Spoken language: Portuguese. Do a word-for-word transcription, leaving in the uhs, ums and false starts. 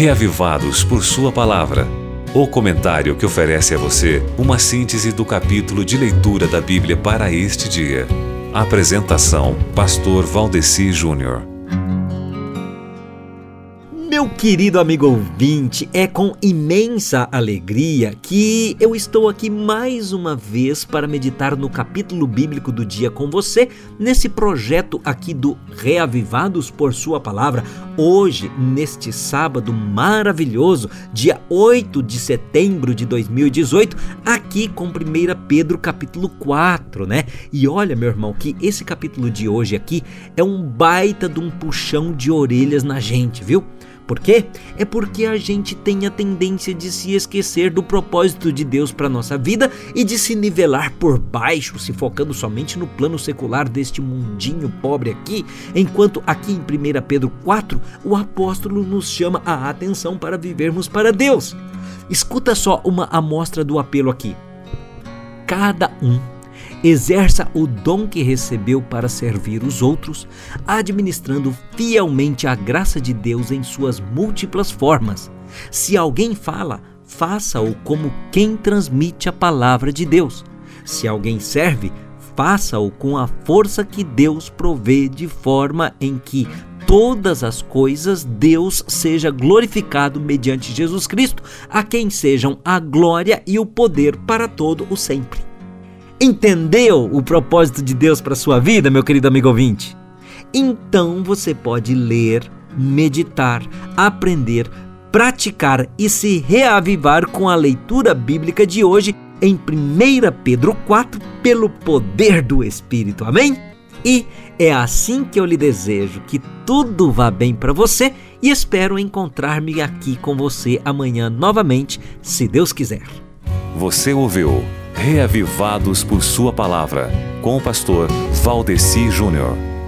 Reavivados por Sua Palavra. O comentário que oferece a você uma síntese do capítulo de leitura da Bíblia para este dia. Apresentação: Pastor Valdeci Júnior. Meu querido amigo ouvinte, é com imensa alegria que eu estou aqui mais uma vez para meditar no capítulo bíblico do dia com você, nesse projeto aqui do Reavivados por Sua Palavra, hoje, neste sábado maravilhoso, dia oito de setembro de dois mil e dezoito, aqui com primeira Pedro capítulo quatro, né? E olha, meu irmão, que esse capítulo de hoje aqui é um baita de um puxão de orelhas na gente, viu? Por quê? É porque a gente tem a tendência de se esquecer do propósito de Deus para a nossa vida e de se nivelar por baixo, se focando somente no plano secular deste mundinho pobre aqui, enquanto aqui em primeira Pedro quatro, o apóstolo nos chama a atenção para vivermos para Deus. Escuta só uma amostra do apelo aqui. Cada um exerça o dom que recebeu para servir os outros, administrando fielmente a graça de Deus em suas múltiplas formas. Se alguém fala, faça-o como quem transmite a palavra de Deus. Se alguém serve, faça-o com a força que Deus provê, de forma em que todas as coisas Deus seja glorificado mediante Jesus Cristo, a quem sejam a glória e o poder para todo o sempre. Entendeu o propósito de Deus para a sua vida, meu querido amigo ouvinte? Então você pode ler, meditar, aprender, praticar e se reavivar com a leitura bíblica de hoje em primeira Pedro quatro, pelo poder do Espírito. Amém? E é assim que eu lhe desejo que tudo vá bem para você e espero encontrar-me aqui com você amanhã novamente, se Deus quiser. Você ouviu Reavivados por Sua Palavra, com o pastor Valdeci Júnior.